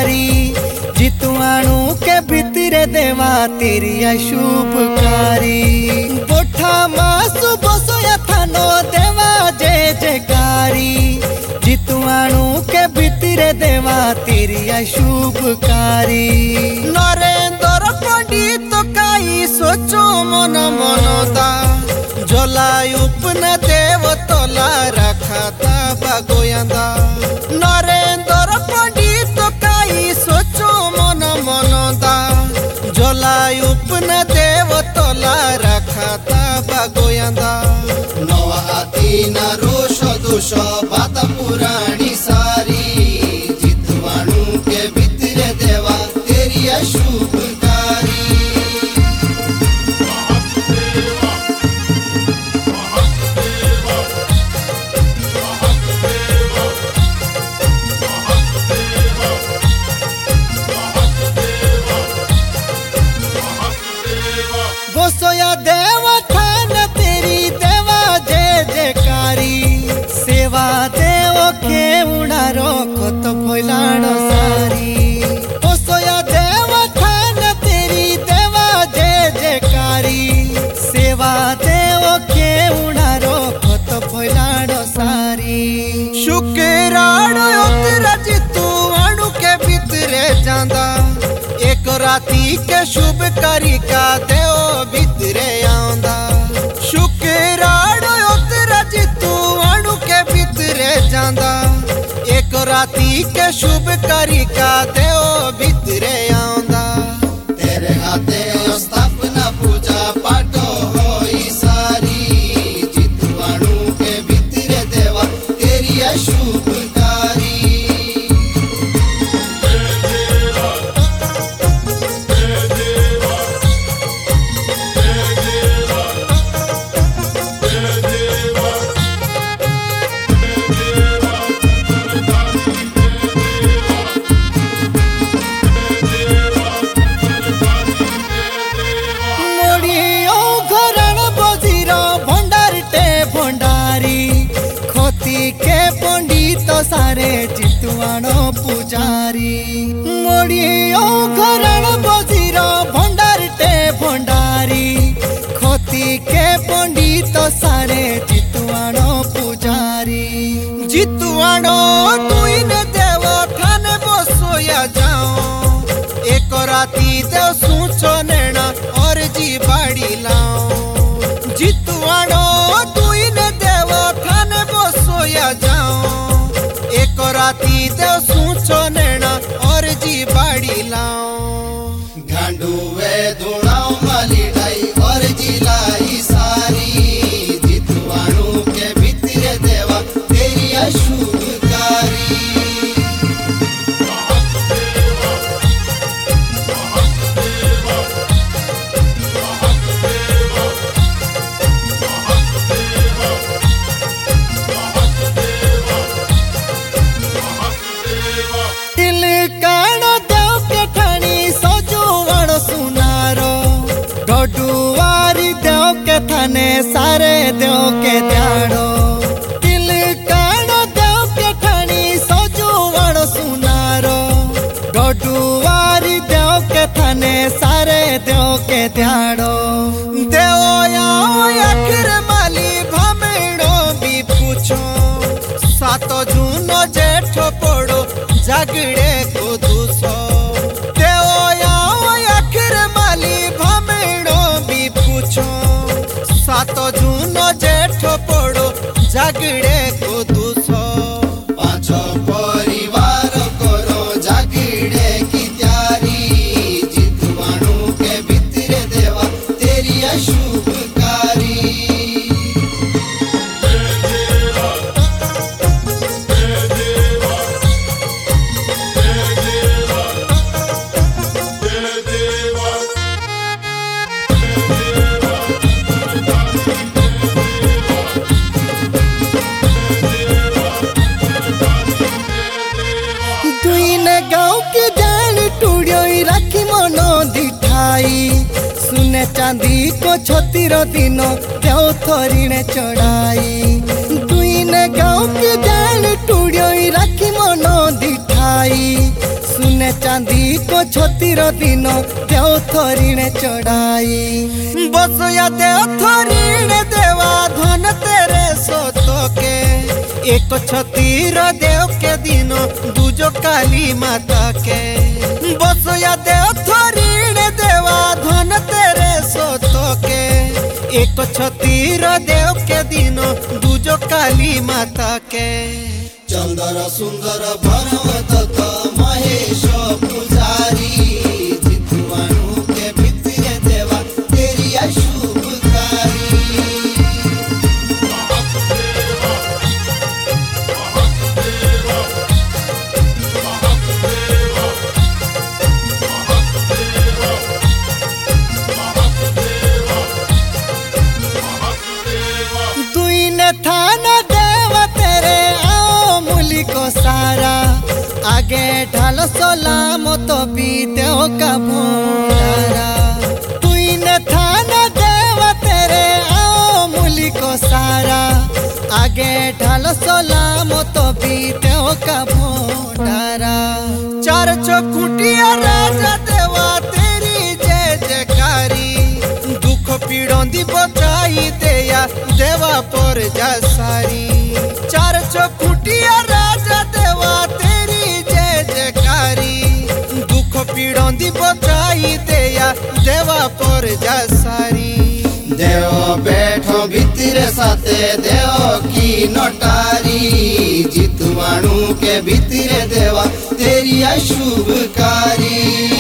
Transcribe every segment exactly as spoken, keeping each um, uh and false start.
कारी जितुआणु के भितरे देवा तेरी शुभकारी बोठा मासु बसोया थानो देवा जय जयकारी जितुआणु के भितरे देवा तेरी शुभकारी नरेंद्र पंडित काई सोचो मन मनदा जलाई उपना देव तोला रखाता बागोयंदा नरेंद्र पंडित काई सोचो मन मनदा जलाई उपना देव तोला रखाता बागोयंदा नवा आतीना रोष दोष बात पुराणी सारी जितुआणु के भितरे देवा तेरी शुभकारी गोसोया देव थान तेरी देवा जय जयकारी सेवा देव के उड़ारो खत भैलाड़ सारी गोसोया देव थान तेरी देवा जय जयकारी सेवा देव के उड़ारो खत भैलाड़ सारी शुक्राण उतरा जितुआणु के भितरे जांदा एक राती के शुभ करी का देव भितरे आंदा शुक्राण उतरा जितुआणु के भितरे जांदा एक राती के शुभ करी का देव भितरे आंदा तेरे हाथे स्थापना पूजा पाठ होई सारी जितुआणु के भितरे देवा तेरी शुभकारी के पंडित सारे जितुआणु पुजारी मोड़ियो घरण बजीर भंडारटे भंडारी खती के पंडित सारे जितुआणु पुजारी जितुआणु तुइन देव थाने बसोया जाओ एक राती देव सूचो नेना और जी बाड़ी लाओ जितुआणु तुइन देव थाने बसोया जाओ एक राती देव सूचो नेना और जी बाड़ी लाओ गांडुवे धुणाओ माली डाई और जी लाई सारी जितुआणु के भितरे देवा तेरी शुभकारी डुआरी देव के थाने सारे देव के ध्याड़ो तिल कानो देव के ठाणी सजुवाड़ो सुनारो डुआरी देव के थाने सारे देव के ध्याड़ो देव आखिर माली भामेड़ो भी पूछो सातो जूनो जेठ पड़ो जागड़े को दूसो सातो जूनो जेठ पड़ो जागड़े को दूसो पांचो परिवार करो जागड़े की तैयारी जितुआणु के भितरे देवा तेरी शुभकारी सुने चांदी को छतिर दिन देव थरिणे चढ़ाई दुईने गाँव के जान टूड़ोई राखी मन दिठाई। सुने चांदी को छोतीर दिन देव थोरीने चढ़ाई बसया देव थोरीने देवा धन तेरे सोतो के एक छतीर देव के दिन दूजो काली माता के बसया देव थोरीने देवा धन तेरे सोतो के एक छतीर देव के दिन दूजो काली माता के चंदर सुंदर पर्वत महेश पुजारी जितवाणु के भितरे देवा तेरी शुभकारी दुई ने थाना देवा तेरे आओ मुली को सारा आगे ढाल सलाम तो पीते हो का भोंडारा दुई ने थाना देवा तेरे आओ मुली को सारा आगे ढाल सलाम तो पीते हो का भोंडारा चार चौकुटिया राजा देवा तेरी जय जयकारी दुख पीड़ों दी बचाई देया देवा पर जा सारी चार चौकुटिया राजा देवा तेरी जय जयकारी दुख पीड़ों दी बचाई देया देवा पर जा सारी देव बैठो भितरे साथे देव की नोटारी जितवाणु के भितरे देवा तेरी शुभकारी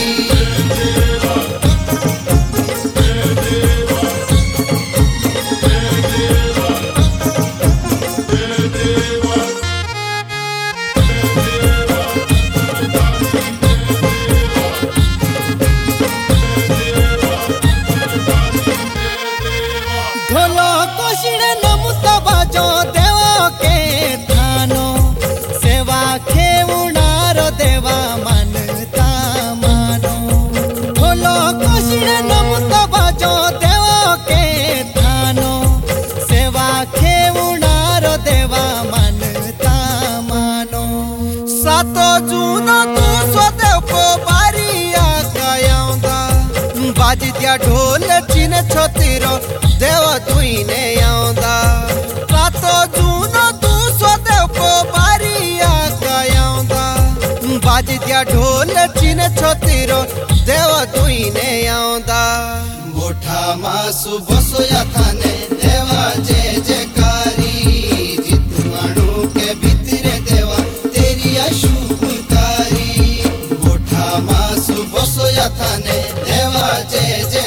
ढोलो कोशिड़े नमुत बाजो देवा के थानो सेवा खेउणार देवा मानता मानो ढोलो कोशिड़े नमुत बाजो देवा के थानो सेवा खेउणार देवा मानता मानो सातो जून तू स्वदेव को बारिया कायौंदा बाजी दिया ढोल चिन छोतीरो देव तुई ने आउंदा सातो जून तू स्वदेव को बारिया कायौंदा बाजी दिया ढोल चिन छोतीरो देव तुई ने आउंदा मोठा मासु बसोया थाने देवा जय जयकारी जितवाणु के भितरे देवा तेरी शुभकारी मोठा मासु बसोया थाने देवा जय जय